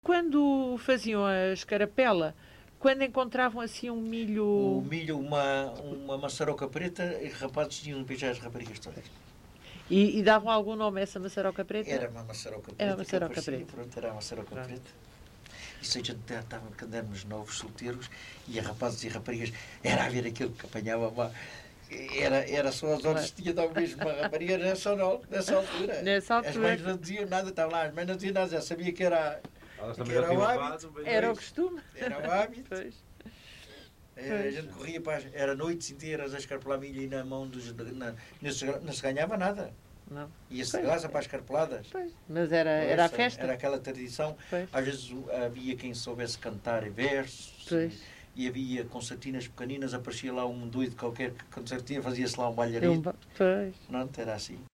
quando faziam a escarapela, quando encontravam assim um milho... O milho, uma maçaroca preta, e rapazes tinham de beijar as raparigas todas. E davam algum nome a essa maçaroca preta? Era uma maçaroca preta Era uma maçaroca que aparecia, preta. pronto, era a maçaroca Pronto. preta. Isso a gente estava quando éramos novos solteiros e a rapazes e raparigas, era a ver aquilo que apanhava lá. Era só as horas que tinha de dar um beijo para a rapariga nessa altura. Nessa As altura. mães não diziam nada, estavam lá, as mães não diziam nada, já sabia que era, Elas que também já era o tinham hábito. levado, mas Era o não- costume. Era o hábito. Pois. A gente corria para era noites inteiras a escarpelar milho e na mão dos. Não se ganhava nada. Não. Ia-se Pois. de graça para as escarpeladas. Pois. Mas era a festa. Era aquela tradição. Pois. Às vezes havia quem soubesse cantar em versos. Pois. E havia concertinas pequeninas, aparecia lá um doido qualquer que concertina, fazia-se lá um balharito. Pois. Pronto, era assim.